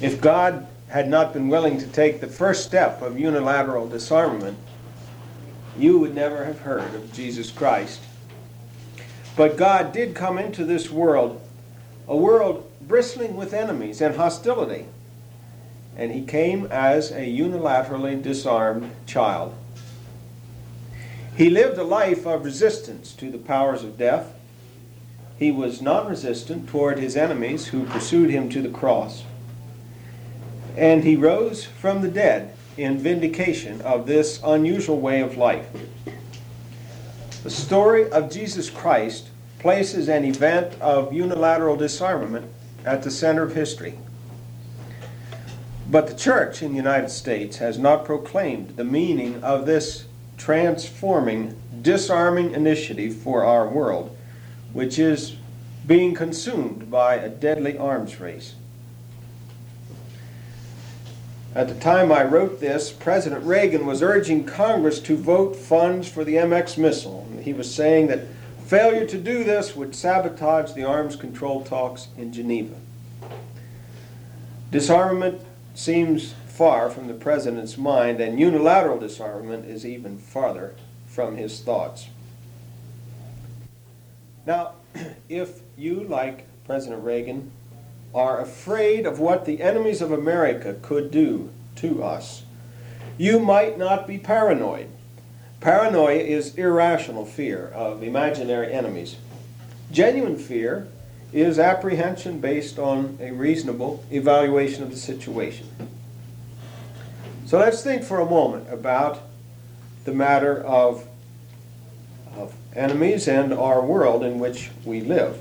If God had not been willing to take the first step of unilateral disarmament, you would never have heard of Jesus Christ. But God did come into this world, a world bristling with enemies and hostility. And he came as a unilaterally disarmed child. He lived a life of resistance to the powers of death. He was non-resistant toward his enemies who pursued him to the cross. And he rose from the dead in vindication of this unusual way of life. The story of Jesus Christ places an event of unilateral disarmament at the center of history. But the church in the United States has not proclaimed the meaning of this transforming, disarming initiative for our world, which is being consumed by a deadly arms race. At the time I wrote this, President Reagan was urging Congress to vote funds for the MX missile. He was saying that failure to do this would sabotage the arms control talks in Geneva. Disarmament seems far from the president's mind, and unilateral disarmament is even farther from his thoughts. Now, if you, like President Reagan, are afraid of what the enemies of America could do to us, you might not be paranoid. Paranoia is irrational fear of imaginary enemies. Genuine fear is apprehension based on a reasonable evaluation of the situation. So let's think for a moment about the matter of enemies and our world in which we live.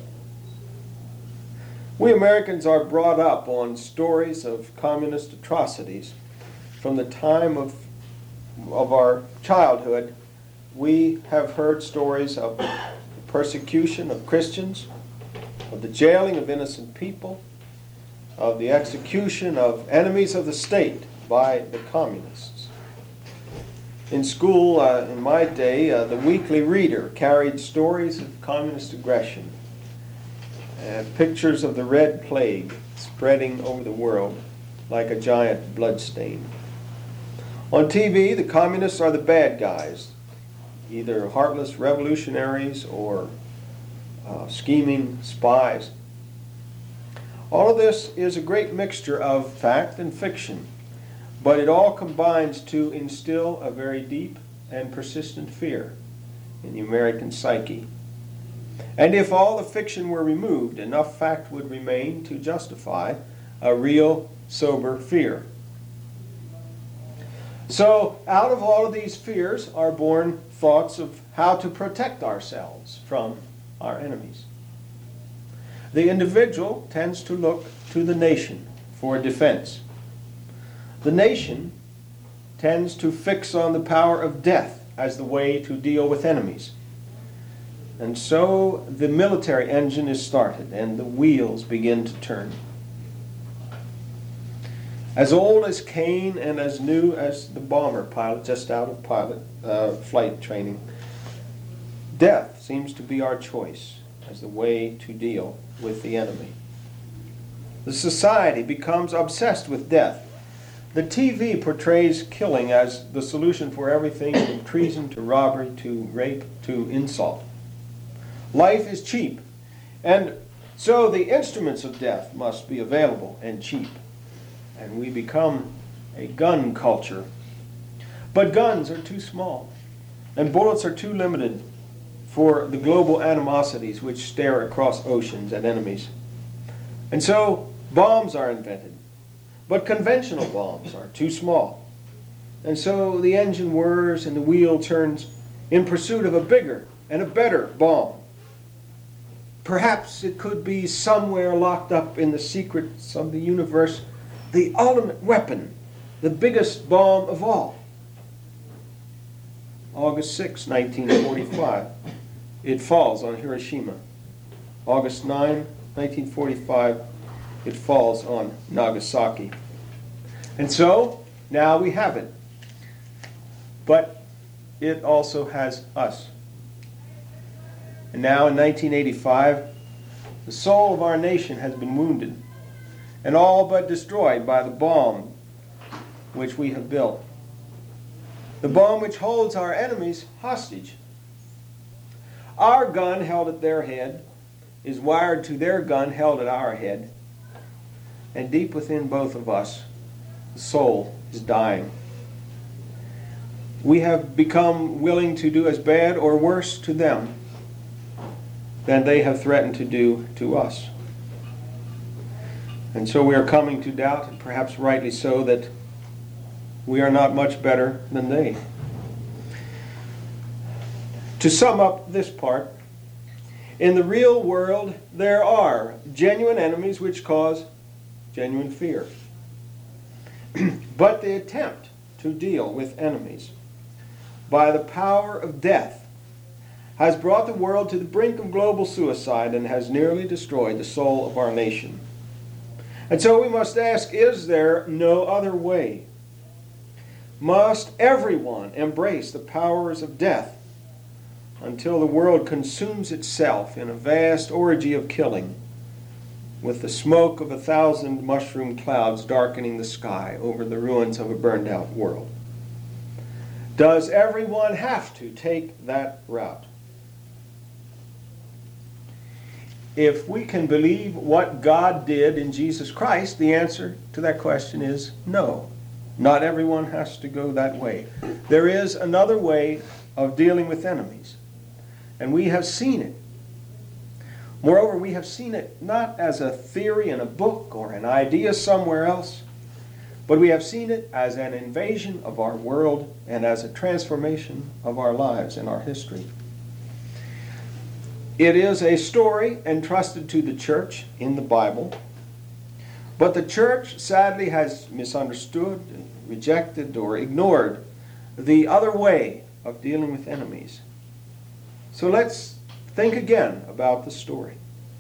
We Americans are brought up on stories of communist atrocities. From the time of our childhood, we have heard stories of the persecution of Christians, of the jailing of innocent people, of the execution of enemies of the state by the communists. In school, in my day, the Weekly Reader carried stories of communist aggression, pictures of the Red Plague spreading over the world like a giant bloodstain. On TV, the communists are the bad guys, either heartless revolutionaries or scheming spies. All of this is a great mixture of fact and fiction, but it all combines to instill a very deep and persistent fear in the American psyche. And if all the fiction were removed, enough fact would remain to justify a real, sober fear. So, out of all of these fears are born thoughts of how to protect ourselves from our enemies. The individual tends to look to the nation for defense. The nation tends to fix on the power of death as the way to deal with enemies. And so the military engine is started and the wheels begin to turn. As old as Cain and as new as the bomber pilot just out of flight training, death seems to be our choice as the way to deal with the enemy. The society becomes obsessed with death. The TV portrays killing as the solution for everything from treason to robbery to rape to insult. Life is cheap, and so the instruments of death must be available and cheap. And we become a gun culture. But guns are too small, and bullets are too limited for the global animosities which stare across oceans at enemies. And so bombs are invented, but conventional bombs are too small. And so the engine whirs and the wheel turns in pursuit of a bigger and a better bomb. Perhaps it could be somewhere locked up in the secrets of the universe, the ultimate weapon, the biggest bomb of all. August 6, 1945, it falls on Hiroshima. August 9, 1945, it falls on Nagasaki. And so, now we have it. But it also has us. And now in 1985, the soul of our nation has been wounded. and all but destroyed by the bomb which we have built. The bomb which holds our enemies hostage. Our gun held at their head is wired to their gun held at our head. And deep within both of us, the soul is dying. We have become willing to do as bad or worse to them than they have threatened to do to us. And so we are coming to doubt, and perhaps rightly so, that we are not much better than they. To sum up this part, in the real world there are genuine enemies which cause genuine fear. But the attempt to deal with enemies by the power of death has brought the world to the brink of global suicide and has nearly destroyed the soul of our nation. And so we must ask, is there no other way? Must everyone embrace the powers of death until the world consumes itself in a vast orgy of killing, with the smoke of 1,000 mushroom clouds darkening the sky over the ruins of a burned-out world? Does everyone have to take that route? If we can believe what God did in Jesus Christ, the answer to that question is no. Not everyone has to go that way. There is another way of dealing with enemies, and we have seen it. Moreover, we have seen it not as a theory in a book or an idea somewhere else, but we have seen it as an invasion of our world and as a transformation of our lives and our history. It is a story entrusted to the church in the Bible, but the church sadly has misunderstood, rejected, or ignored the other way of dealing with enemies. So let's think again about the story.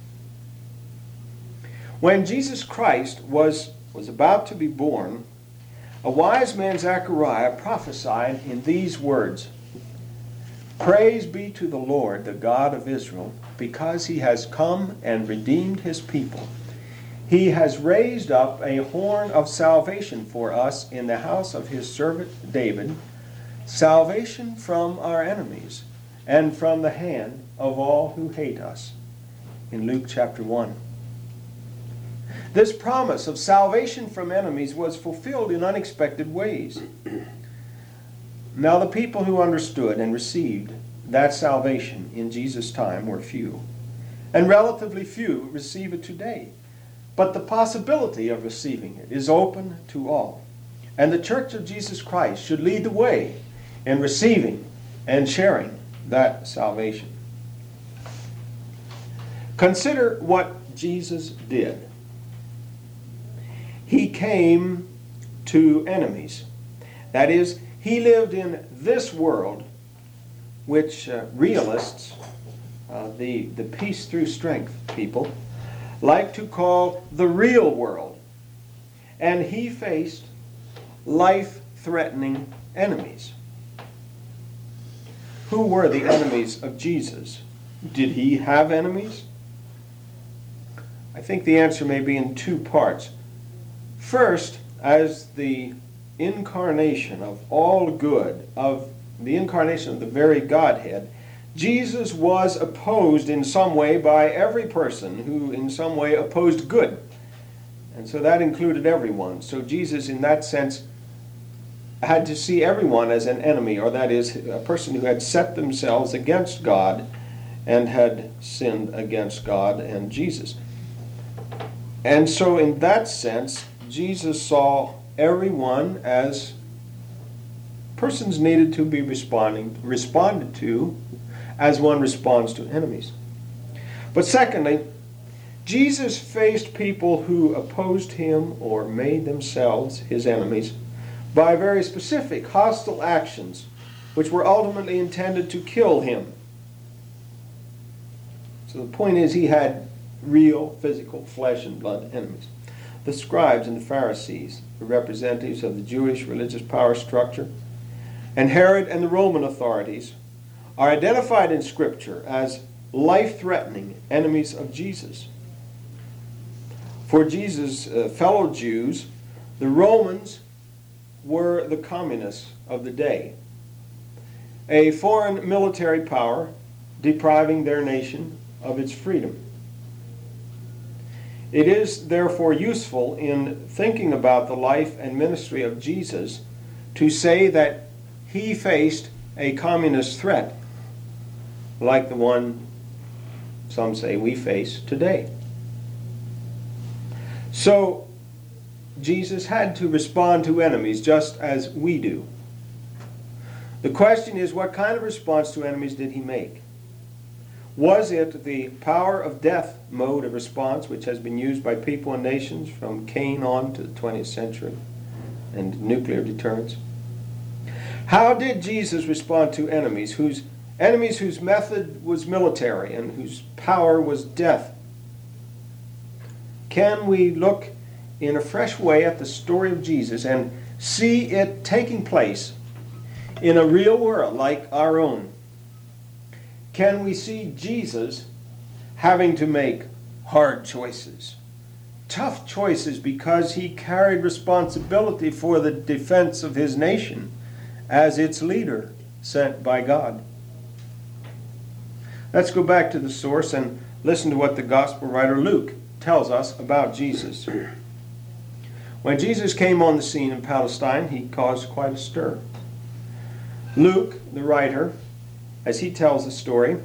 When Jesus Christ was about to be born, a wise man, Zechariah, prophesied in these words: "Praise be to the Lord, the God of Israel, because he has come and redeemed his people. He has raised up a horn of salvation for us in the house of his servant David, salvation from our enemies and from the hand of all who hate us." In Luke chapter 1. This promise of salvation from enemies was fulfilled in unexpected ways. Now the people who understood and received that salvation in Jesus' time were few, and relatively few receive it today. But the possibility of receiving it is open to all, and the Church of Jesus Christ should lead the way in receiving and sharing that salvation. Consider what Jesus did. He came to enemies. That is, he lived in this world, which realists, the peace through strength people, like to call the real world. And he faced life-threatening enemies. Who were the enemies of Jesus? Did he have enemies? I think the answer may be in two parts. First, as the incarnation of all good, of the incarnation of the very Godhead, Jesus was opposed in some way by every person who in some way opposed good. And so that included everyone. So Jesus, in that sense, had to see everyone as an enemy, or that is, a person who had set themselves against God and had sinned against God and Jesus. And so in that sense, Jesus saw everyone as persons needed to be responded to as one responds to enemies. But secondly, Jesus faced people who opposed him or made themselves his enemies by very specific hostile actions which were ultimately intended to kill him. So the point is, he had real physical flesh and blood enemies. The scribes and the Pharisees, the representatives of the Jewish religious power structure, and Herod and the Roman authorities are identified in Scripture as life-threatening enemies of Jesus. For Jesus' fellow Jews, the Romans were the communists of the day, a foreign military power depriving their nation of its freedom. It is therefore useful in thinking about the life and ministry of Jesus to say that he faced a communist threat like the one some say we face today. So Jesus had to respond to enemies just as we do. The question is, what kind of response to enemies did he make? Was it the power of death mode of response which has been used by people and nations from Cain on to the 20th century and nuclear deterrence? How did Jesus respond to enemies whose method was military and whose power was death? Can we look in a fresh way at the story of Jesus and see it taking place in a real world like our own? Can we see Jesus having to make hard choices, tough choices, because he carried responsibility for the defense of his nation as its leader sent by God? Let's go back to the source and listen to what the gospel writer Luke tells us about Jesus. When Jesus came on the scene in Palestine, he caused quite a stir. Luke, the writer, as he tells the story,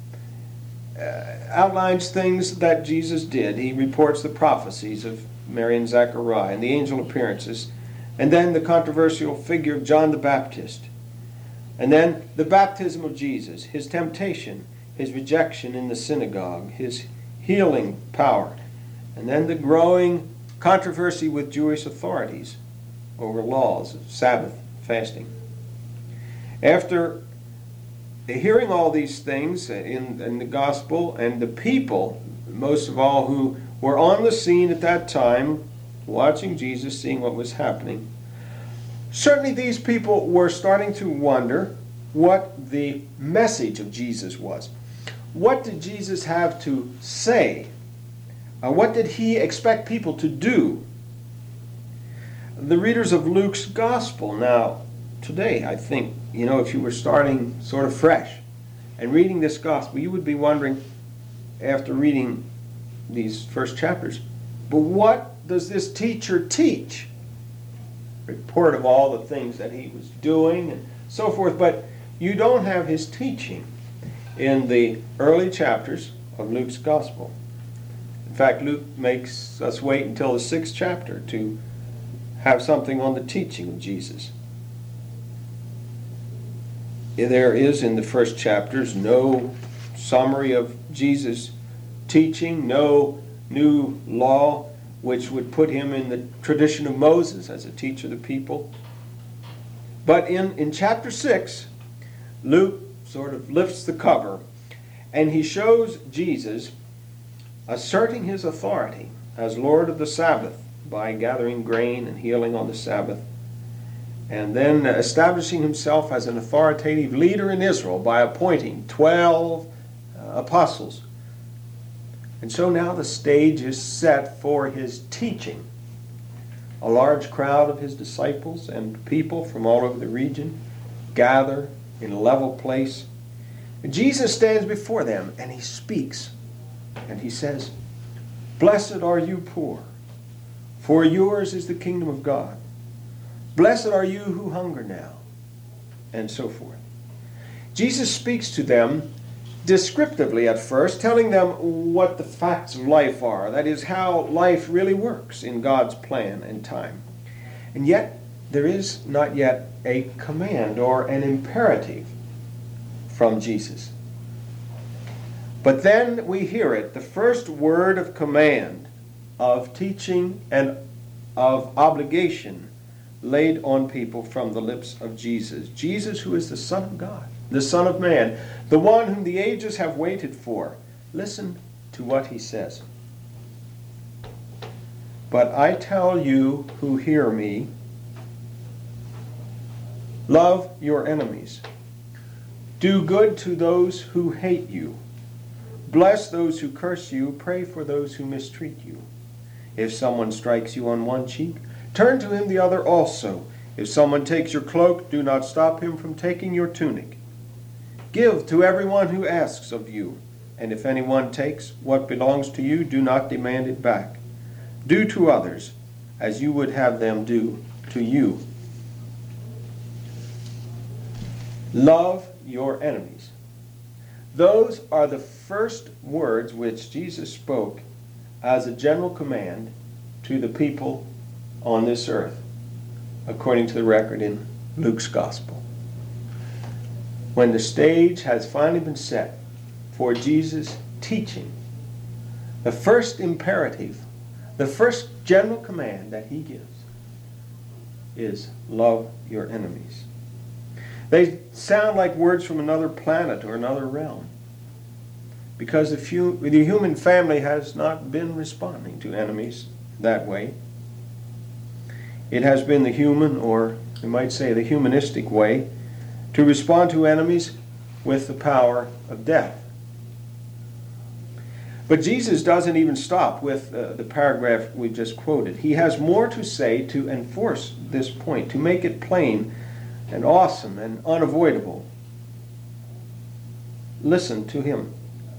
outlines things that Jesus did. He reports the prophecies of Mary and Zechariah and the angel appearances, and then the controversial figure of John the Baptist, and then the baptism of Jesus, his temptation, his rejection in the synagogue, his healing power, and then the growing controversy with Jewish authorities over laws of Sabbath fasting. After hearing all these things in the gospel, and the people, most of all, who were on the scene at that time, watching Jesus, seeing what was happening, certainly these people were starting to wonder what the message of Jesus was. What did Jesus have to say? What did he expect people to do? The readers of Luke's gospel now, today, I think, if you were starting sort of fresh and reading this gospel, you would be wondering, after reading these first chapters, but what does this teacher teach? Report of all the things that he was doing and so forth, but you don't have his teaching in the early chapters of Luke's gospel. In fact, Luke makes us wait until the 6th chapter to have something on the teaching of Jesus. There is in the first chapters no summary of Jesus' teaching, no new law which would put him in the tradition of Moses as a teacher of the people. But in chapter 6, Luke sort of lifts the cover and he shows Jesus asserting his authority as Lord of the Sabbath by gathering grain and healing on the Sabbath, and then establishing himself as an authoritative leader in Israel by appointing 12 apostles. And so now the stage is set for his teaching. A large crowd of his disciples and people from all over the region gather in a level place. Jesus stands before them and he speaks. And he says, "Blessed are you poor, for yours is the kingdom of God. Blessed are you who hunger now," and so forth. Jesus speaks to them descriptively at first, telling them what the facts of life are. That is, how life really works in God's plan and time. And yet, there is not yet a command or an imperative from Jesus. But then we hear it, the first word of command, of teaching, and of obligation laid on people from the lips of Jesus. Jesus, who is the Son of God, the Son of Man, the one whom the ages have waited for. Listen to what he says. "But I tell you who hear me, love your enemies. Do good to those who hate you. Bless those who curse you. Pray for those who mistreat you. If someone strikes you on one cheek, turn to him the other also. If someone takes your cloak, do not stop him from taking your tunic. Give to everyone who asks of you, and if anyone takes what belongs to you, do not demand it back. Do to others as you would have them do to you. Love your enemies. Those are the first words which Jesus spoke as a general command to the people on this earth, according to the record in Luke's Gospel. When the stage has finally been set for Jesus' teaching, the first imperative, the first general command that he gives is love your enemies. They sound like words from another planet or another realm, because the human family has not been responding to enemies that way. It has been the human, or you might say the humanistic way, to respond to enemies with the power of death. But Jesus doesn't even stop with the paragraph we just quoted. He has more to say to enforce this point, to make it plain and awesome and unavoidable. Listen to him.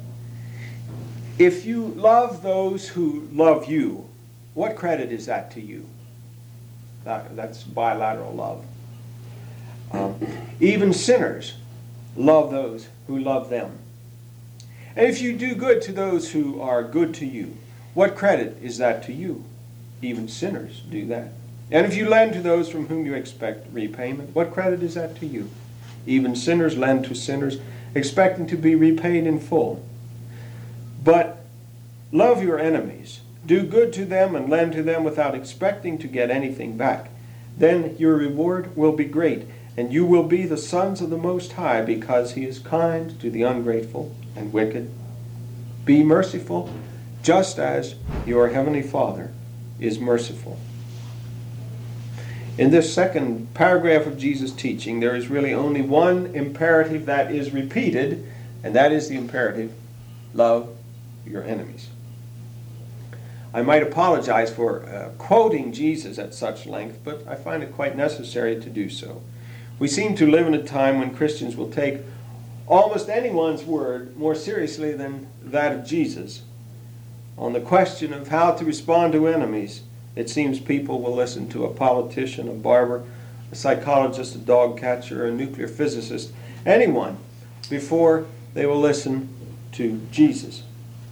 If you love those who love you, what credit is that to you? That's bilateral love. Even sinners love those who love them. And if you do good to those who are good to you, what credit is that to you? Even sinners do that. And if you lend to those from whom you expect repayment, what credit is that to you? Even sinners lend to sinners, expecting to be repaid in full. But love your enemies. Do good to them and lend to them without expecting to get anything back. Then your reward will be great, and you will be the sons of the Most High, because he is kind to the ungrateful and wicked. Be merciful, just as your heavenly Father is merciful. In this second paragraph of Jesus' teaching, there is really only one imperative that is repeated, and that is the imperative, love your enemies. I might apologize for quoting Jesus at such length, but I find it quite necessary to do so. We seem to live in a time when Christians will take almost anyone's word more seriously than that of Jesus. On the question of how to respond to enemies, it seems people will listen to a politician, a barber, a psychologist, a dog catcher, a nuclear physicist, anyone, before they will listen to Jesus.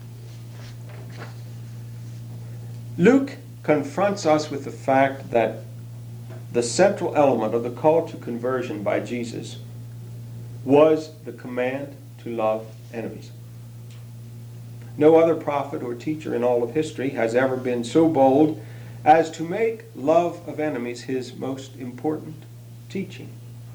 Luke confronts us with the fact that the central element of the call to conversion by Jesus was the command to love enemies. No other prophet or teacher in all of history has ever been so bold as to make love of enemies his most important teaching.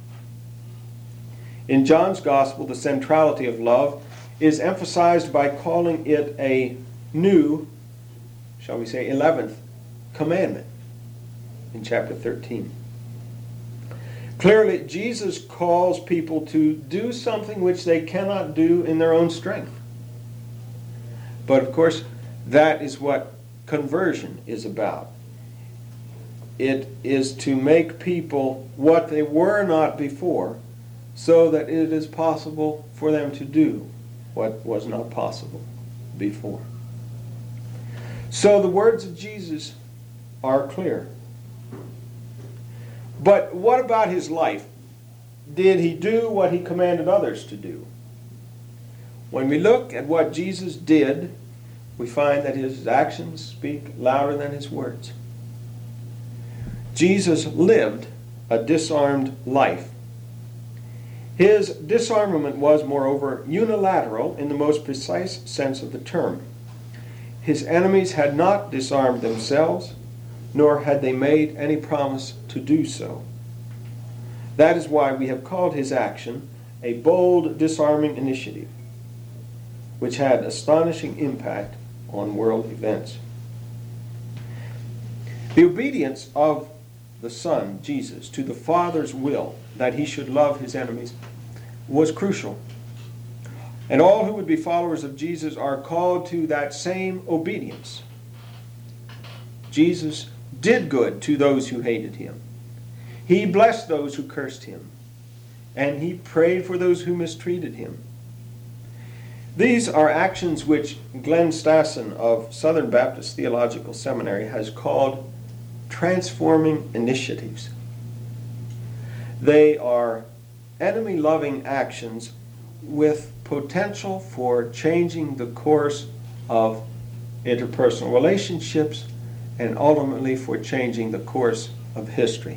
In John's Gospel, the centrality of love is emphasized by calling it a new, shall we say, 11th commandment in chapter 13. Clearly, Jesus calls people to do something which they cannot do in their own strength. But of course, that is what conversion is about. It is to make people what they were not before, so that it is possible for them to do what was not possible before. So the words of Jesus are clear. But what about his life? Did he do what he commanded others to do? When we look at what Jesus did, we find that his actions speak louder than his words. Jesus lived a disarmed life. His disarmament was, moreover, unilateral in the most precise sense of the term. His enemies had not disarmed themselves, nor had they made any promise to do so. That is why we have called his action a bold disarming initiative, which had astonishing impact on world events. The obedience of the Son, Jesus, to the Father's will that he should love his enemies was crucial. And all who would be followers of Jesus are called to that same obedience. Jesus did good to those who hated him. He blessed those who cursed him, and he prayed for those who mistreated him. These are actions which Glenn Stassen of Southern Baptist Theological Seminary has called transforming initiatives. They are enemy-loving actions with potential for changing the course of interpersonal relationships and ultimately for changing the course of history.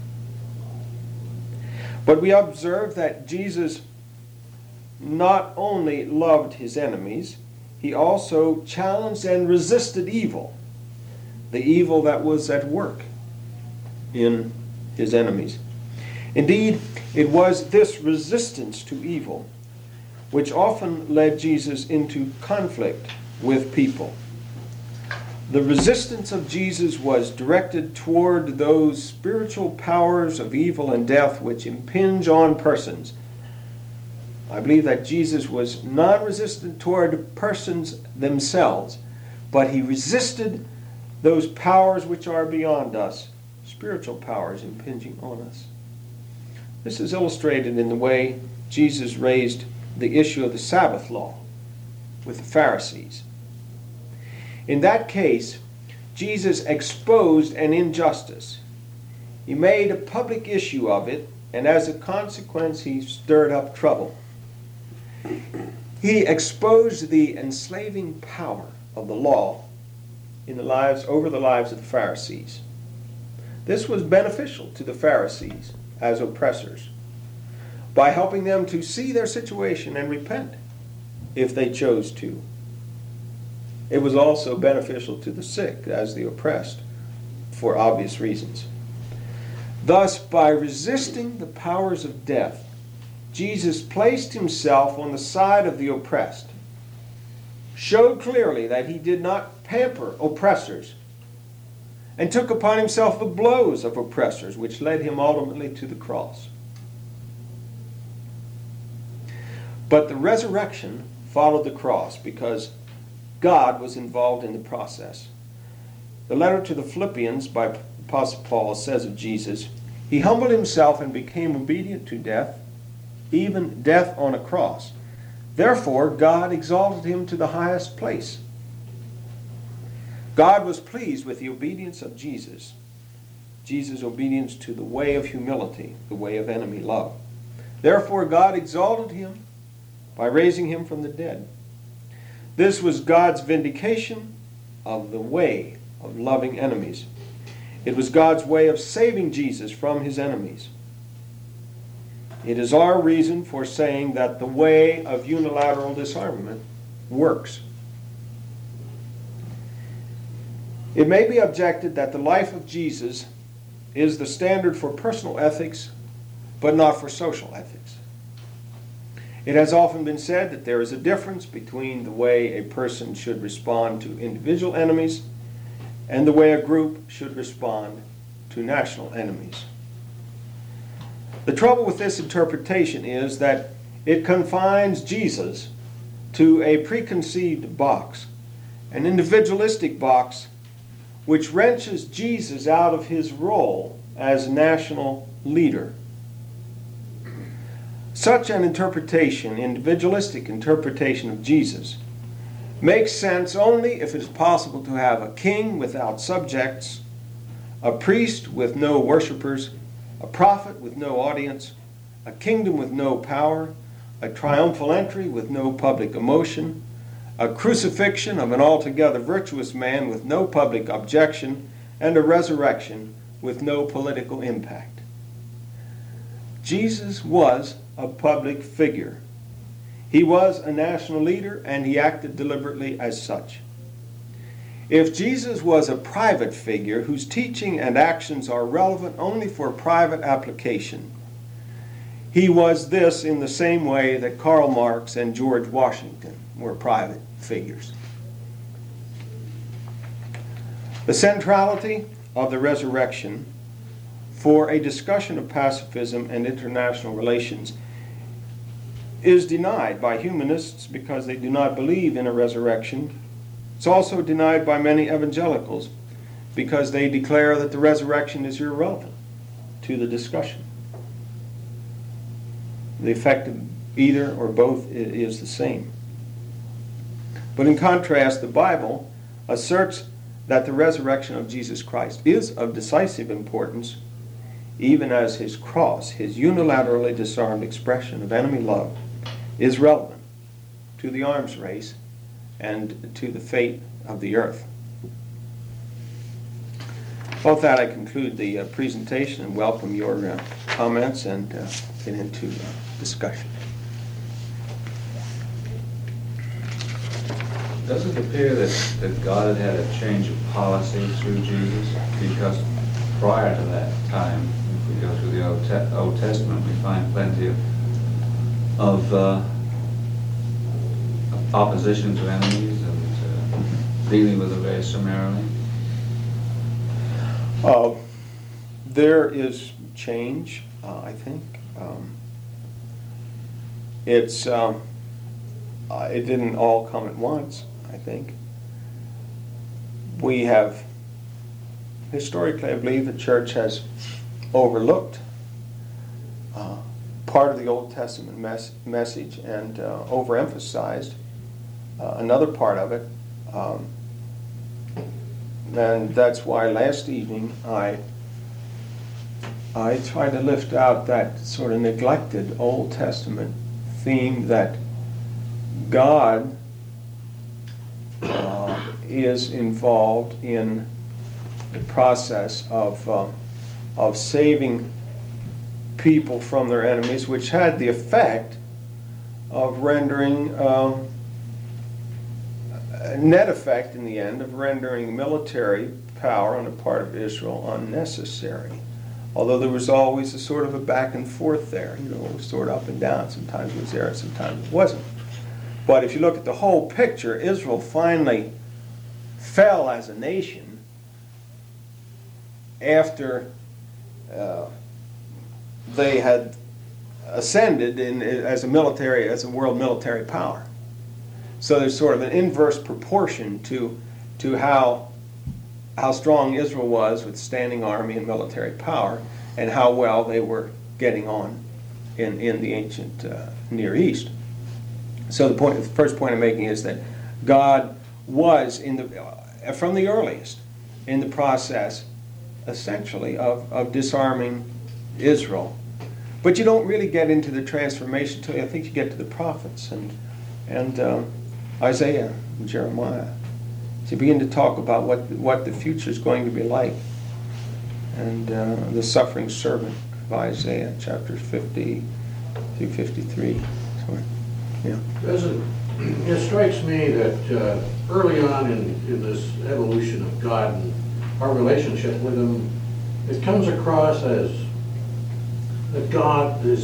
But we observe that Jesus not only loved his enemies, he also challenged and resisted evil, the evil that was at work in his enemies. Indeed, it was this resistance to evil which often led Jesus into conflict with people. The resistance of Jesus was directed toward those spiritual powers of evil and death which impinge on persons. I believe that Jesus was non-resistant toward persons themselves, but he resisted those powers which are beyond us, spiritual powers impinging on us. This is illustrated in the way Jesus raised the issue of the Sabbath law with the Pharisees. In that case, Jesus exposed an injustice. He made a public issue of it, and as a consequence, he stirred up trouble. He exposed the enslaving power of the law over the lives of the Pharisees. This was beneficial to the Pharisees as oppressors by helping them to see their situation and repent if they chose to. It was also beneficial to the sick as the oppressed for obvious reasons. Thus, by resisting the powers of death, Jesus placed himself on the side of the oppressed, showed clearly that he did not pamper oppressors, and took upon himself the blows of oppressors, which led him ultimately to the cross. But the resurrection followed the cross because God was involved in the process. The letter to the Philippians by Apostle Paul says of Jesus, he humbled himself and became obedient to death, even death on a cross. Therefore, God exalted him to the highest place. God was pleased with the obedience of Jesus, Jesus' obedience to the way of humility, the way of enemy love. Therefore, God exalted him by raising him from the dead. This was God's vindication of the way of loving enemies. It was God's way of saving Jesus from his enemies. It is our reason for saying that the way of unilateral disarmament works. It may be objected that the life of Jesus is the standard for personal ethics, but not for social ethics. It has often been said that there is a difference between the way a person should respond to individual enemies and the way a group should respond to national enemies. The trouble with this interpretation is that it confines Jesus to a preconceived box, an individualistic box which wrenches Jesus out of his role as national leader. Such an interpretation, individualistic interpretation of Jesus, makes sense only if it is possible to have a king without subjects, a priest with no worshipers, a prophet with no audience, a kingdom with no power, a triumphal entry with no public emotion, a crucifixion of an altogether virtuous man with no public objection, and a resurrection with no political impact. Jesus was a public figure. He was a national leader, and he acted deliberately as such. If Jesus was a private figure whose teaching and actions are relevant only for private application, he was this in the same way that Karl Marx and George Washington were private figures. The centrality of the resurrection for a discussion of pacifism and international relations is denied by humanists because they do not believe in a resurrection. It's also denied by many evangelicals because they declare that the resurrection is irrelevant to the discussion. The effect of either or both is the same. But in contrast, the Bible asserts that the resurrection of Jesus Christ is of decisive importance, even as his cross, his unilaterally disarmed expression of enemy love, is relevant to the arms race and to the fate of the earth. With that, I conclude the presentation and welcome your comments and get into discussion. Does it appear that God had had a change of policy through Jesus? Because prior to that time, if we go through the Old Testament, we find plenty of opposition to enemies and dealing with them very summarily. There is change, I think. It didn't all come at once, I think. We have, historically, I believe the church has overlooked part of the Old Testament message and overemphasized another part of it. And that's why last evening I tried to lift out that sort of neglected Old Testament theme that God is involved in the process of saving people from their enemies, which had the effect of rendering net effect in the end of rendering military power on the part of Israel unnecessary. Although there was always a sort of a back and forth there, sort of up and down. Sometimes it was there and sometimes it wasn't. But if you look at the whole picture, Israel finally fell as a nation after they had ascended as a world military power. So there's sort of an inverse proportion to how strong Israel was with standing army and military power, and how well they were getting on in the ancient Near East. So the first point I'm making is that God was from the earliest in the process, essentially, of disarming Israel. But you don't really get into the transformation until I think you get to the prophets and Isaiah and Jeremiah. So you begin to talk about what the future is going to be like. And the suffering servant of Isaiah, chapters 50 through 53. Yeah. It strikes me that early on in this evolution of God and our relationship with Him, it comes across as that God is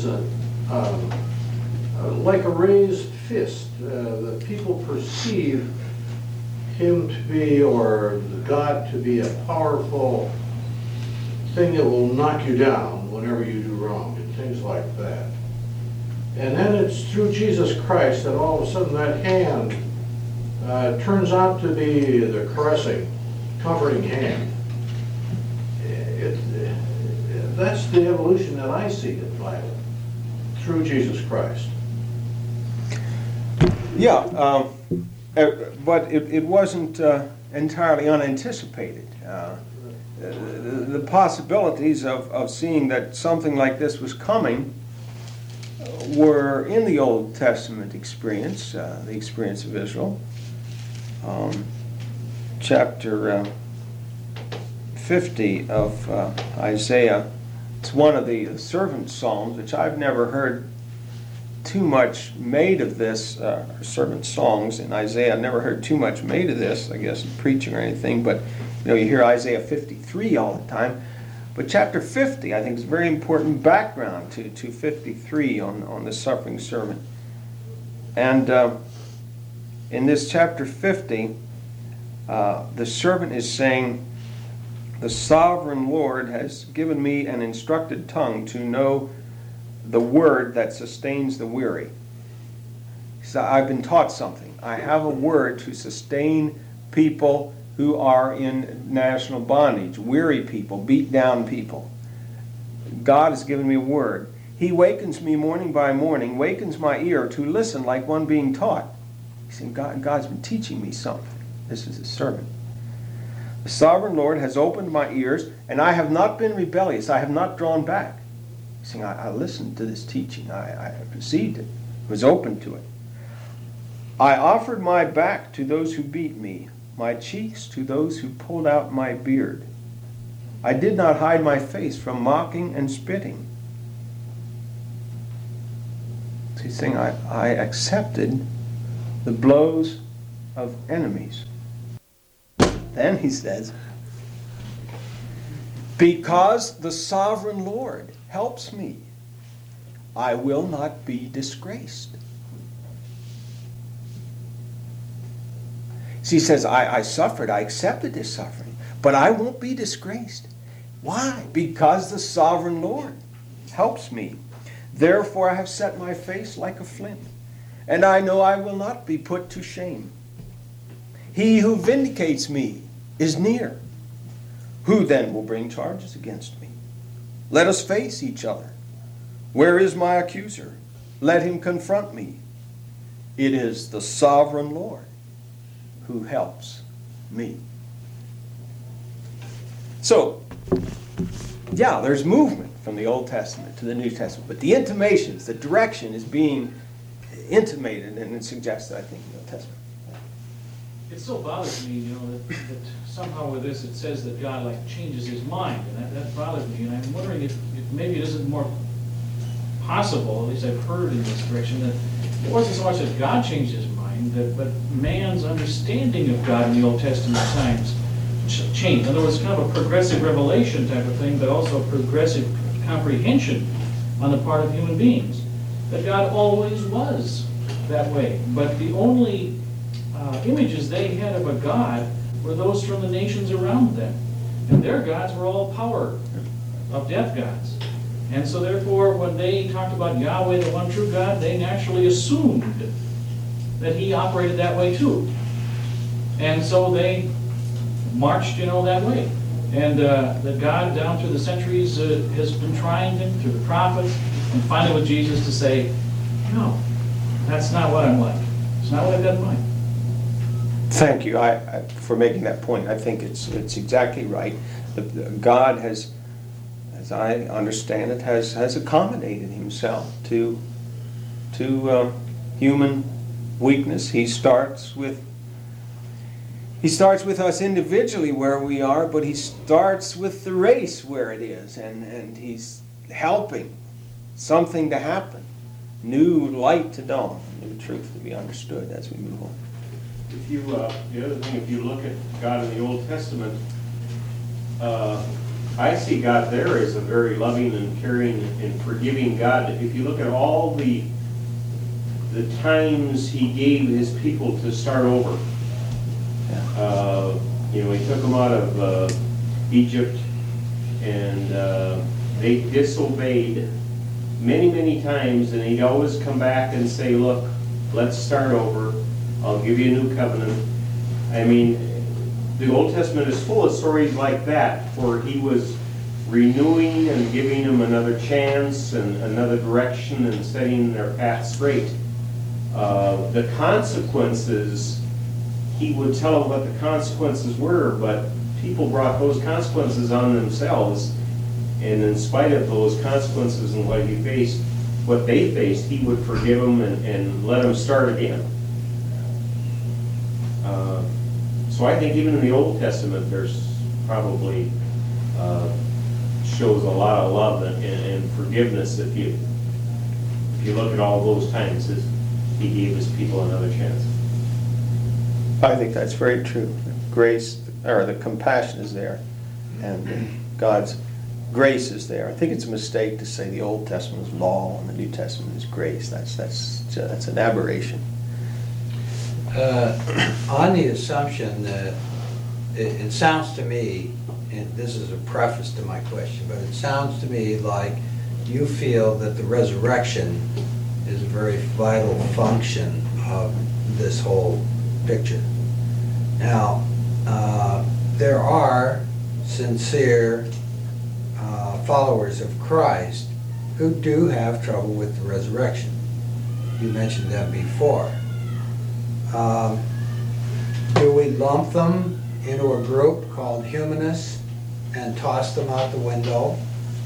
like a raised fist. The people perceive Him to be, or God to be, a powerful thing that will knock you down whenever you do wrong, and things like that. And then it's through Jesus Christ that all of a sudden that hand turns out to be the caressing, comforting hand. That's the evolution that I see in the Bible, through Jesus Christ. Yeah, but it wasn't entirely unanticipated. The possibilities of seeing that something like this was coming were in the Old Testament experience, the experience of Israel. Chapter 50 of Isaiah, it's one of the servant psalms, which I've never heard too much made of this, servant songs in Isaiah. I've never heard too much made of this, I guess, in preaching or anything, but you hear Isaiah 53 all the time. But chapter 50, I think, is a very important background to 53 on the suffering servant. And in this chapter 50, the servant is saying, "The sovereign Lord has given me an instructed tongue to know the word that sustains the weary." So I've been taught something. I have a word to sustain people who are in national bondage, weary people, beat down people. God has given me a word. He wakens me morning by morning, wakens my ear to listen like one being taught. He's saying, God's been teaching me something. This is his servant. The sovereign Lord has opened my ears, and I have not been rebellious. I have not drawn back. He's saying, I listened to this teaching. I received it, was open to it. I offered my back to those who beat me, my cheeks to those who pulled out my beard. I did not hide my face from mocking and spitting. So he's saying, I accepted the blows of enemies. Then he says, because the sovereign Lord helps me, I will not be disgraced. So he says, I suffered, I accepted this suffering, but I won't be disgraced. Why? Because the sovereign Lord helps me. Therefore I have set my face like a flint, and I know I will not be put to shame. He who vindicates me is near. Who then will bring charges against me? Let us face each other. Where is my accuser? Let him confront me. It is the sovereign Lord who helps me. So, yeah, there's movement from the Old Testament to the New Testament, but the intimations, the direction is being intimated and suggested, I think, in the Old Testament. It still bothers me, that somehow with this it says that God changes his mind, and that bothers me. And I'm wondering if maybe it isn't more possible, at least I've heard in this direction, that it wasn't so much that God changed his mind, but man's understanding of God in the Old Testament times changed. In other words, kind of a progressive revelation type of thing, but also a progressive comprehension on the part of human beings. That God always was that way. But the only images they had of a God were those from the nations around them. And their gods were all power of death gods. And so therefore, when they talked about Yahweh, the one true God, they naturally assumed that he operated that way too. And so they marched, that way. And that God, down through the centuries, has been trying them through the prophets, and finally with Jesus to say, no, that's not what I'm like. It's not what I've got in mind. Thank you for making that point. I think it's exactly right. God has, as I understand it, has accommodated himself to human weakness. He starts with us individually where we are, but he starts with the race where it is, and he's helping something to happen, new light to dawn, new truth to be understood as we move on. If you, the other thing, if you look at God in the Old Testament, I see God there as a very loving and caring and forgiving God. If you look at all the times he gave his people to start over, he took them out of Egypt, and they disobeyed many, many times, and he'd always come back and say, look, let's start over. I'll give you a new covenant. I mean, the Old Testament is full of stories like that, where he was renewing and giving them another chance and another direction and setting their path straight. The consequences, he would tell them what the consequences were, but people brought those consequences on themselves, and in spite of those consequences and what they faced, he would forgive them and let them start again. So I think even in the Old Testament, there's probably shows a lot of love and forgiveness if you look at all those times that he gave his people another chance. I think that's very true. Grace, or the compassion is there, and God's grace is there. I think it's a mistake to say the Old Testament is law and the New Testament is grace. That's an aberration. On the assumption that it sounds to me, and this is a preface to my question, but it sounds to me like you feel that the resurrection is a very vital function of this whole picture. Now, there are sincere followers of Christ who do have trouble with the resurrection. You mentioned them before. Do we lump them into a group called humanists and toss them out the window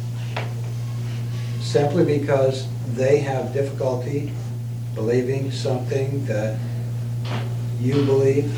simply because they have difficulty believing something that you believe?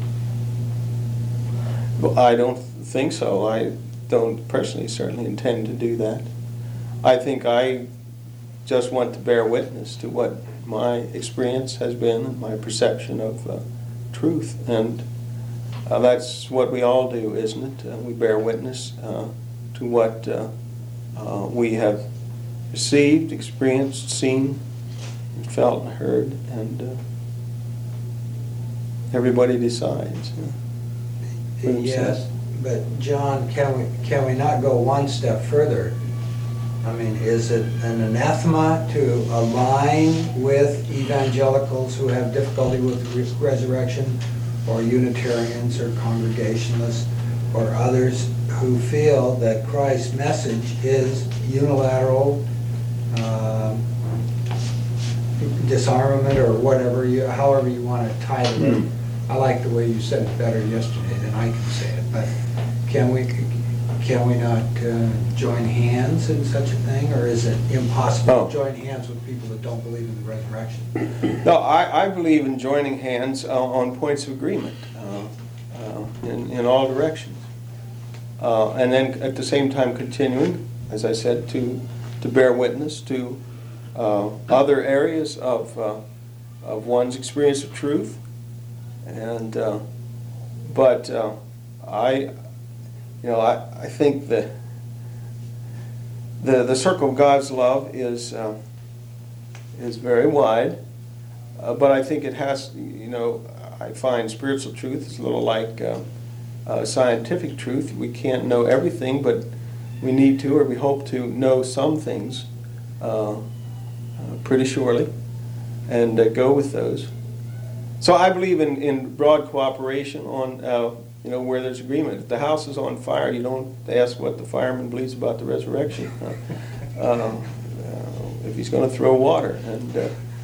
Well, I don't think so. I don't personally certainly intend to do that. I think I just want to bear witness to what my experience has been and my perception of truth. And that's what we all do, isn't it? We bear witness to what we have received, experienced, seen, and felt and heard, and everybody decides. For Yes, but John, can we not go one step further? I mean, is it an anathema to align with evangelicals who have difficulty with the resurrection, or Unitarians or Congregationalists or others who feel that Christ's message is unilateral disarmament, or whatever however you want to title it? I like the way you said it better yesterday than I can say it, but can we not join hands in such a thing, or is it impossible to join hands with people that don't believe in the resurrection? No, I believe in joining hands on points of agreement in all directions. And then at the same time continuing, as I said, to bear witness to other areas of one's experience of truth. And but I think that the circle of God's love is very wide, but I think it has, I find spiritual truth is a little like scientific truth. We can't know everything, but we need to, or we hope to, know some things pretty surely, and go with those. So I believe in broad cooperation on, where there's agreement. If the house is on fire, you don't ask what the fireman believes about the resurrection. If he's going to throw water, and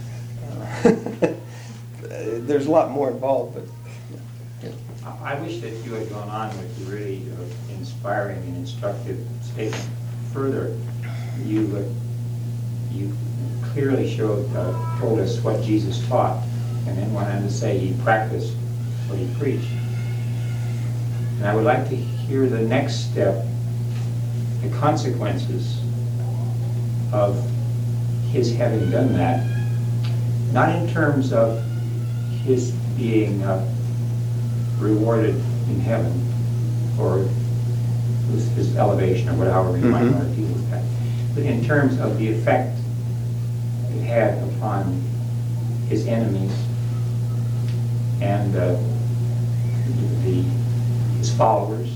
there's a lot more involved. But I wish that you had gone on with the really inspiring and instructive statement further. You clearly told us what Jesus taught, and then went on to say he practiced what he preached. And I would like to hear the next step, the consequences of his having done that, not in terms of his being rewarded in heaven for his elevation, or however you might want to deal with that, but in terms of the effect it had upon his enemies and his followers.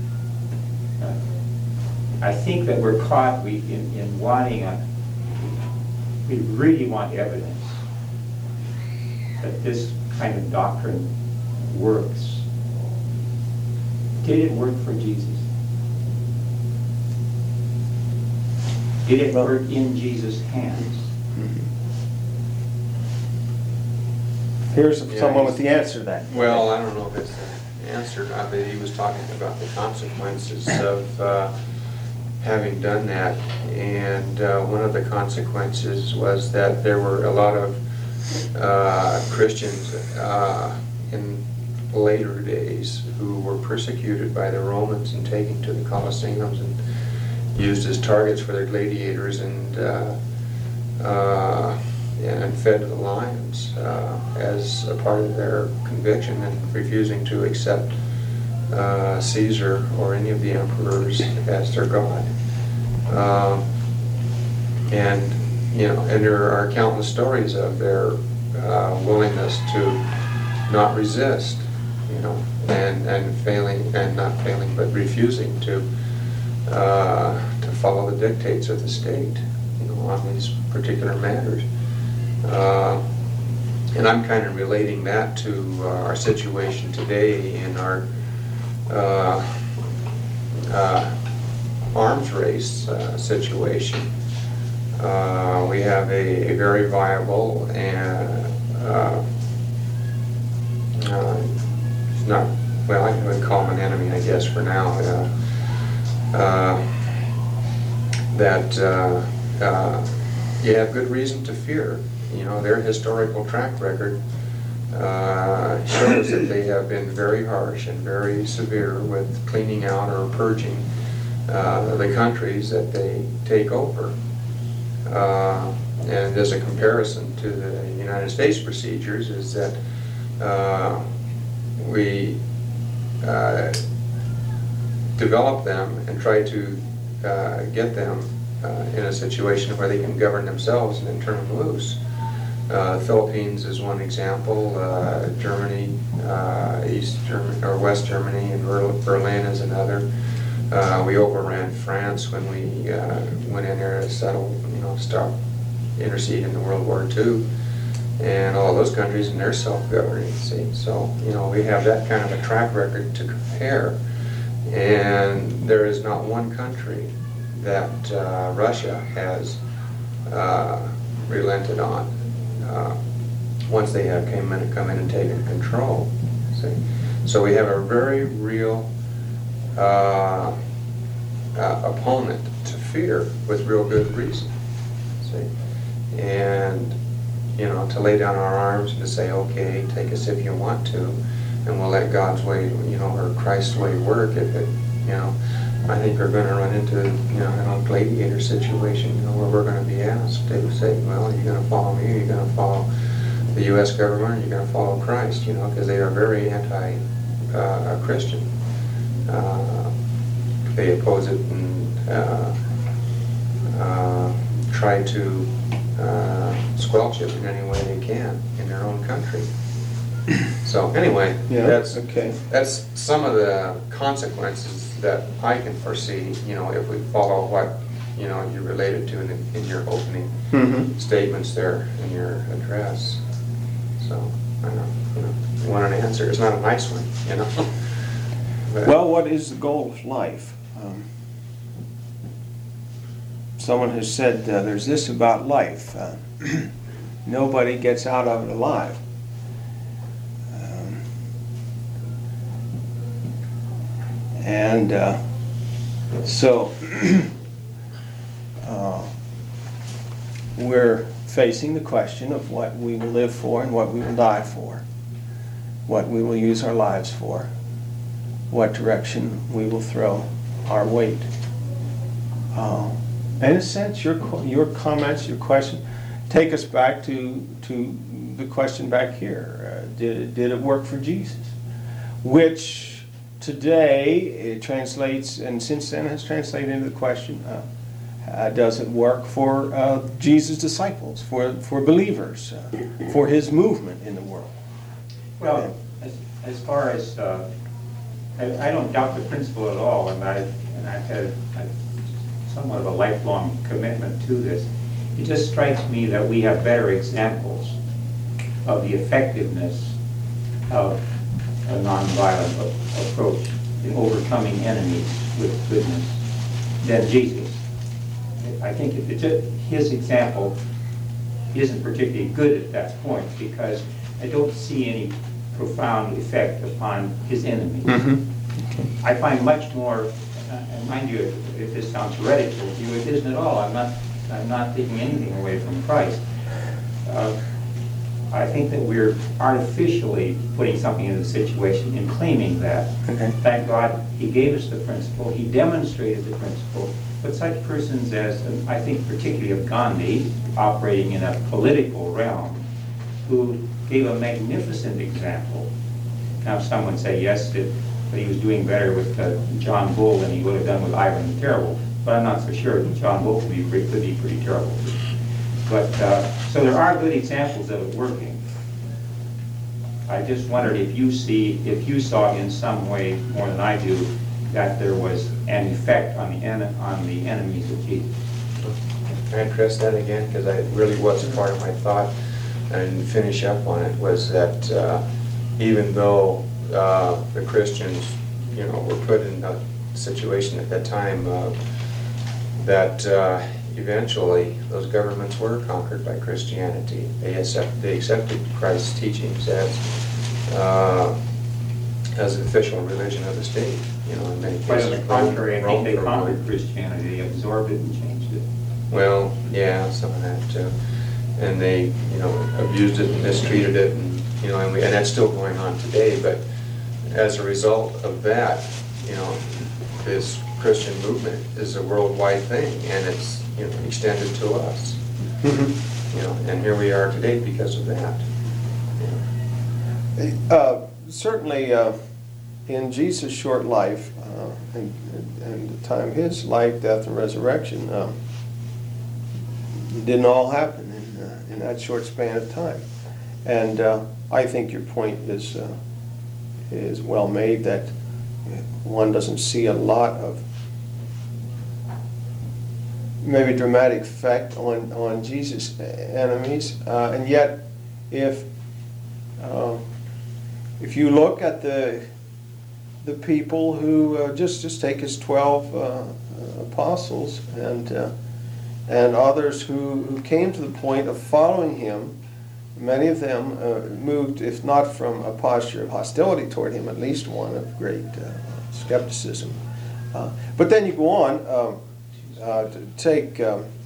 I think that we're caught in wanting we really want evidence that this kind of doctrine works. Did it work for Jesus? Did it work in Jesus' hands? here's someone with the answer to that. Well, I don't know if it's the answer or not, but he was talking about the consequences of having done that. And one of the consequences was that there were a lot of Christians in later days who were persecuted by the Romans and taken to the Colosseums and used as targets for their gladiators and fed to the lions as a part of their conviction and refusing to accept Caesar or any of the emperors as their god. And there are countless stories of their willingness to not resist, and failing, and not failing, but refusing to follow the dictates of the state, on these particular matters. And I'm kind of relating that to our situation today in our arms race situation. We have a very viable and it's not, well, I would call him an enemy, I guess, for now. That you have good reason to fear. You know, their historical track record shows that they have been very harsh and very severe with cleaning out or purging the countries that they take over. And as a comparison to the United States procedures is that we develop them and try to get them in a situation where they can govern themselves and then turn them loose. Philippines is one example. Germany, East Germany or West Germany, and Berlin is another. We overran France when we went in there to settle, stop, intercede in the World War II, and all those countries, and they're self-governing. See, so we have that kind of a track record to compare, and there is not one country that Russia has relented on once they have come in and taken control. See, so we have a very real opponent to fear with real good reason. See, and to lay down our arms and to say, okay, take us if you want to, and we'll let God's way, or Christ's way work. If it, I think we're going to run into, a gladiator situation, where we're going to be asked. They would say, well, are you going to follow me? Are you going to follow the U.S. government? Or are you going to follow Christ? Because they are very anti-Christian. They oppose it and try to squelch it in any way they can in their own country. So anyway, Yeah, that's okay. that's some of the consequences that I can foresee, if we follow what, you related to in your opening statements there in your address. So, I don't know, you want an answer, it's not a nice one, But- Well, what is the goal of life? Someone has said there's this about life. Nobody gets out of it alive. And so we're facing the question of what we will live for and what we will die for, what we will use our lives for, what direction we will throw our weight. In a sense, your comments, your question, take us back to the question back here. Did it work for Jesus? Which today it translates, and since then has translated into the question, does it work for Jesus' disciples, for believers, for his movement in the world? Well, as far as, I don't doubt the principle at all, and I've had somewhat of a lifelong commitment to this. It just strikes me that we have better examples of the effectiveness of a nonviolent approach in overcoming enemies with goodness than Jesus. I think his example isn't particularly good at that point, because I don't see any profound effect upon his enemies. I find much more, and mind you, if this sounds heretical to you, it isn't at all. I'm not taking anything away from Christ. I think that we're artificially putting something in the situation and claiming that. Okay. Thank God he gave us the principle, he demonstrated the principle, but such persons as, I think particularly of Gandhi, operating in a political realm, who gave a magnificent example. Now some would say, yes, that he was doing better with John Bull than he would have done with Ivan the Terrible, but I'm not so sure that John Bull could be pretty terrible. But, so there are good examples of it working. I just wondered if you saw in some way, more than I do, that there was an effect on the enemies of Jesus. Can I address that again? Because it really was part of my thought, and finish up on it, was that even though the Christians, you know, were put in a situation at that time that eventually those governments were conquered by Christianity. They accepted Christ's teachings as the official religion of the state. You know, in many Quite cases. on the contrary, I think they Rome- conquered Christianity, they absorbed it and changed it. Well, yeah, some of that too. And they, you know, abused it and mistreated it, and, you know, and that's still going on today. But as a result of that, you know, this Christian movement is a worldwide thing, and it's, you know, extended to us. You know, and here we are today because of that. Certainly, in Jesus' short life, and the time of his life, death, and resurrection, it didn't all happen in that short span of time. And I think your point is well made, that one doesn't see a lot of maybe dramatic effect on Jesus' enemies, and yet if you look at the people who just take his 12 apostles and others who came to the point of following him, many of them moved, if not from a posture of hostility toward him, at least one of great skepticism. But then you go on to take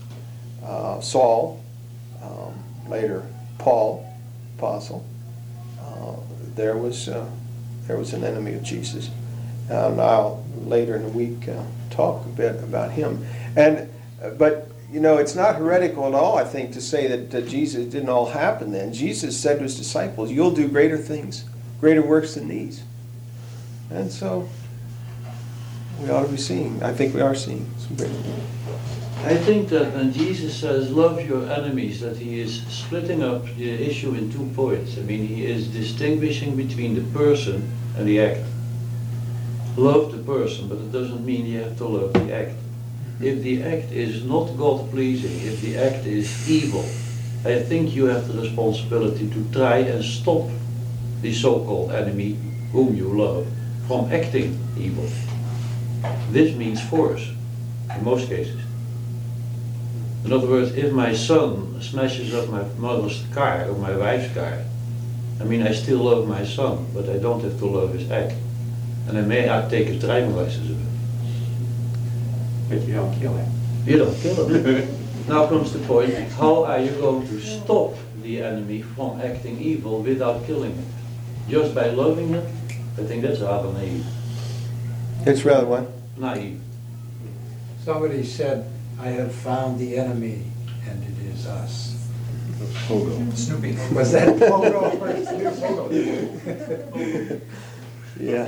Saul, later Paul, apostle. There was an enemy of Jesus, and I'll later in the week talk a bit about him. But you know, it's not heretical at all, I think, to say that Jesus didn't all happen then. Jesus said to his disciples, "You'll do greater things, greater works than these." And so we ought to be seeing. I think we are seeing some great things. I think that when Jesus says, love your enemies, that he is splitting up the issue in 2 points. I mean, he is distinguishing between the person and the act. Love the person, but it doesn't mean you have to love the act. If the act is not God-pleasing, if the act is evil, I think you have the responsibility to try and stop the so-called enemy, whom you love, from acting evil. This means force, in most cases. In other words, if my son smashes up my mother's car or my wife's car, I mean, I still love my son, but I don't have to love his act. And I may not take his driving license of it. But you don't kill him. You don't kill him. Now comes the point, how are you going to stop the enemy from acting evil without killing him? Just by loving him? I think that's rather naive. It's rather what? Naive. Somebody said, I have found the enemy, and it is us. Snoopy. Was that Pogo or Snoopy? Yeah.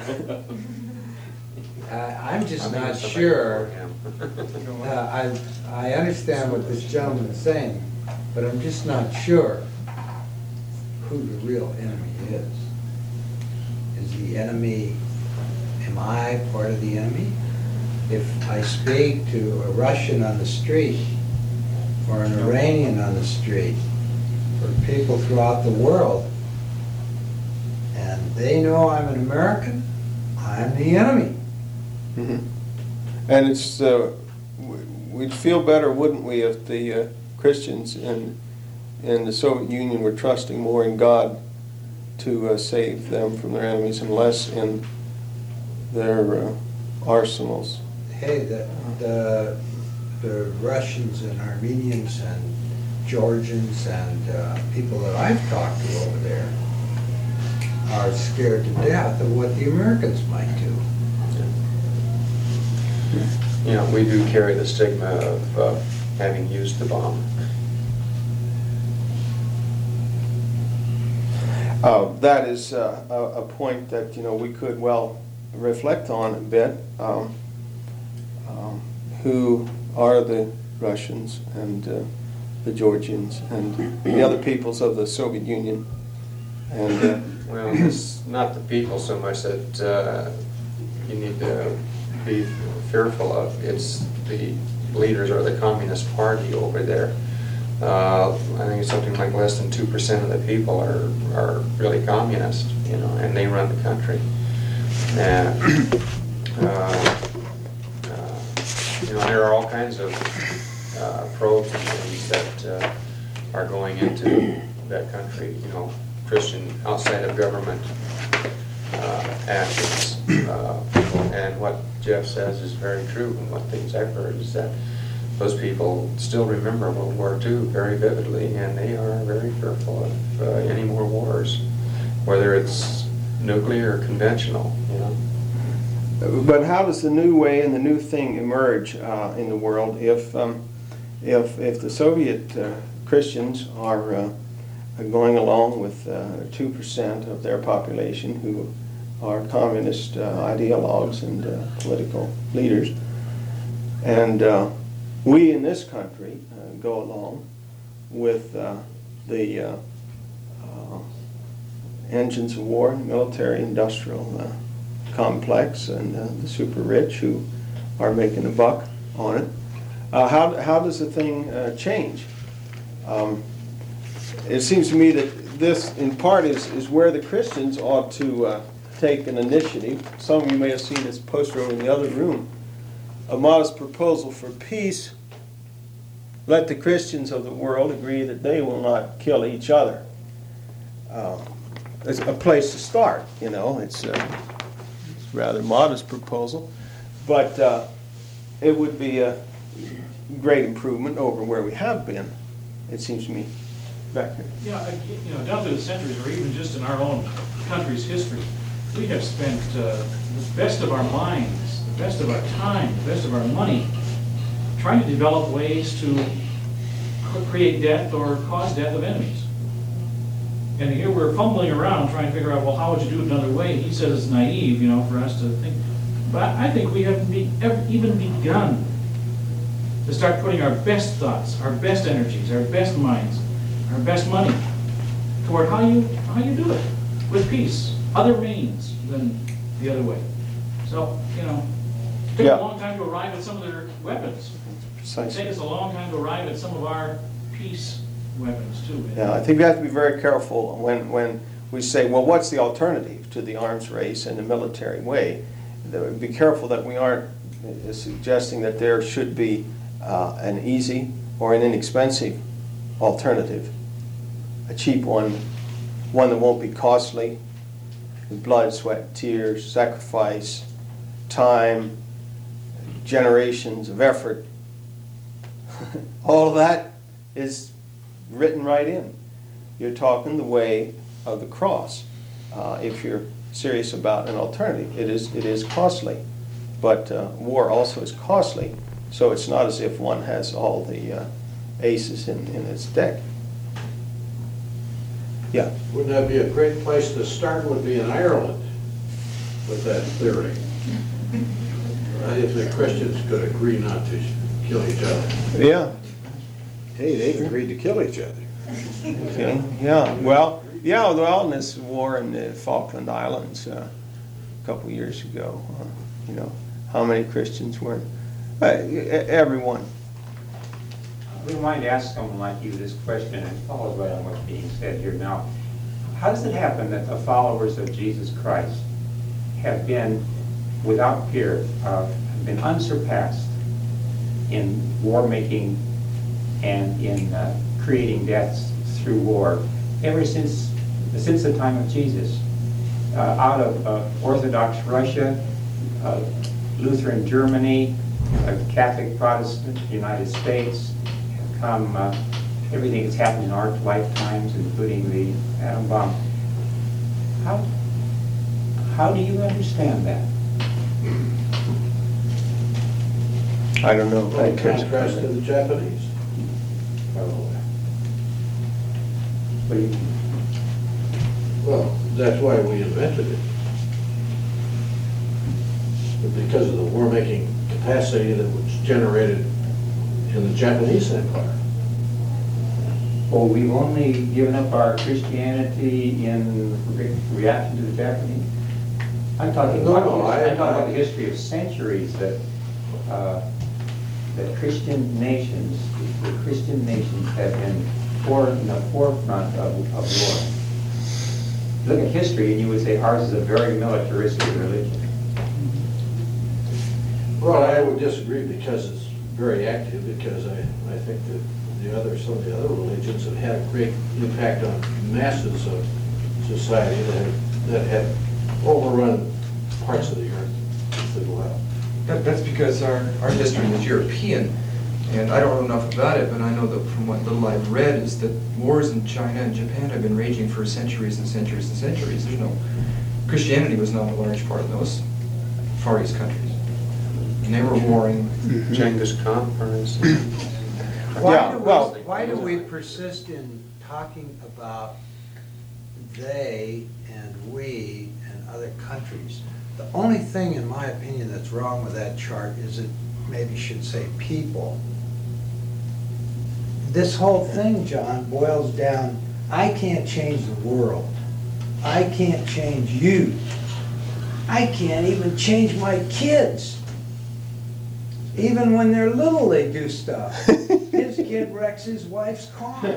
I'm just I think not it's somebody sure. before him. I understand what this gentleman is saying, but I'm just not sure who the real enemy is. Is the enemy, am I part of the enemy? If I speak to a Russian on the street, or an Iranian on the street, or people throughout the world, and they know I'm an American, I'm the enemy. Mhm. And it's we'd feel better, wouldn't we, if the Christians in the Soviet Union were trusting more in God to save them from their enemies and less in their arsenals. Hey, the Russians and Armenians and Georgians and people that I've talked to over there are scared to death of what the Americans might do. You know, we do carry the stigma of having used the bomb. That is a point that, you know, we could well reflect on a bit. Who are the Russians and the Georgians and the other peoples of the Soviet Union? And Well, it's not the people so much that you need to be fearful of. It's the leaders or the Communist Party over there. I think it's something like less than 2% of the people are really communist, you know, and they run the country. And, there are all kinds of probes and things that are going into that country, Christian outside of government actions. And what Jeff says is very true, and what things I've heard is that those people still remember World War II very vividly, and they are very fearful of any more wars, whether it's nuclear or conventional, But how does the new way and the new thing emerge in the world if the Soviet Christians are going along with 2% of their population who are communist ideologues and political leaders, and we in this country go along with the engines of war and military-industrial complex and the super rich who are making a buck on it. How does the thing change? It seems to me that this, in part, is where the Christians ought to take an initiative. Some of you may have seen this poster over in the other room. A modest proposal for peace. Let the Christians of the world agree that they will not kill each other. It's a place to start, It's a rather modest proposal, but it would be a great improvement over where we have been, it seems to me, back here. Yeah, down through the centuries, or even just in our own country's history, we have spent the best of our minds, the best of our time, the best of our money, trying to develop ways to create death or cause death of enemies. And here we're fumbling around trying to figure out, well, how would you do it another way? He says it's naive, for us to think. But I think we haven't even begun to start putting our best thoughts, our best energies, our best minds, our best money toward how you do it with peace, other means than the other way. So, it took a long time to arrive at some of their weapons. It takes us a long time to arrive at some of our peace weapons too. Yeah, I think we have to be very careful when we say, well, what's the alternative to the arms race and the military way? Be careful that we aren't suggesting that there should be an easy or an inexpensive alternative, a cheap one that won't be costly, with blood, sweat, tears, sacrifice, time, generations of effort. All of that is written right in. You're talking the way of the cross. If you're serious about an alternative, it is costly, but war also is costly. So it's not as if one has all the aces in its deck. Yeah. Wouldn't that be a great place to start? Would be in Ireland with that theory. If the Christians could agree not to kill each other. Yeah. Hey, they've agreed to kill each other. Okay. Yeah. Well, in this war in the Falkland Islands a couple years ago, how many Christians were? Everyone. We might ask someone like you this question, and it follows right on what's being said here now. How does it happen that the followers of Jesus Christ have been, without fear, have been unsurpassed in war making and in creating deaths through war ever since the time of Jesus? Out of Orthodox Russia, Lutheran Germany, Catholic Protestant United States, have come everything that's happened in our lifetimes, including the atom bomb. How do you understand that? I don't know. In contrast to the Japanese. What do you mean? Well, that's why we invented it. Because of the war-making capacity that was generated in the Japanese Empire. Well, we've only given up our Christianity in reaction to the Japanese. I'm talking about the history of centuries that Christian nations, the Christian nations have been in the forefront of war. Look at history and you would say ours is a very militaristic religion. Well, I would disagree because it's very active, because I think that some of the other religions have had a great impact on masses of society that have overrun parts of the earth as they go out. That's because our history is European, and I don't know enough about it, but I know that from what little I've read is that wars in China and Japan have been raging for centuries and centuries and centuries. Christianity was not a large part of those Far East countries. And they were warring. Genghis Khan, for instance. Why do we persist in talking about they and we and other countries? The only thing, in my opinion, that's wrong with that chart is it maybe should say people. This whole thing, John, boils down, I can't change the world. I can't change you. I can't even change my kids. Even when they're little, they do stuff. His kid wrecks his wife's car. How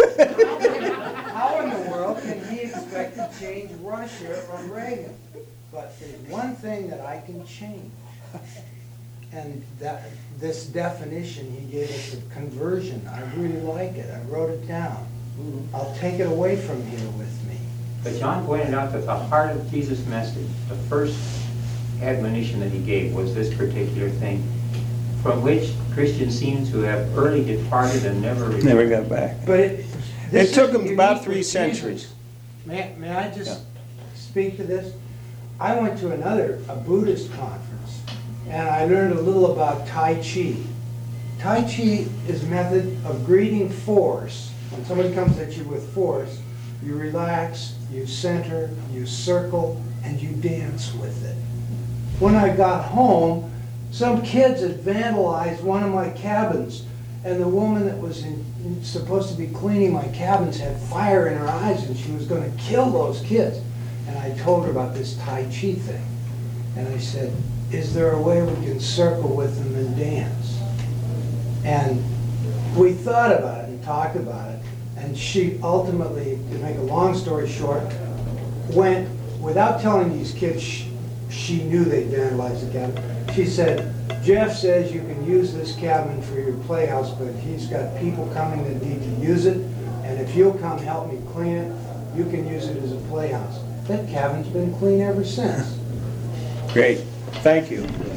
in the world can he expect to change Russia or Reagan? But there's one thing that I can change. And this definition he gave us of conversion, I really like it. I wrote it down. I'll take it away from here with me. But John pointed out that the heart of Jesus' message, the first admonition that he gave was this particular thing, from which Christians seem to have early departed and never returned. Never got back. But It took them about 3 centuries. May I just speak to this? I went to a Buddhist conference, and I learned a little about Tai Chi. Tai Chi is a method of greeting force. When somebody comes at you with force, you relax, you center, you circle, and you dance with it. When I got home, some kids had vandalized one of my cabins, and the woman that was supposed to be cleaning my cabins had fire in her eyes, and she was going to kill those kids. And I told her about this Tai Chi thing. And I said, is there a way we can circle with them and dance? And we thought about it and talked about it. And she ultimately, to make a long story short, went, without telling these kids she knew they'd vandalized the cabin, she said, Jeff says you can use this cabin for your playhouse, but he's got people coming that need to use it, and if you'll come help me clean it, you can use it as a playhouse. That cabin's been clean ever since. Great, thank you.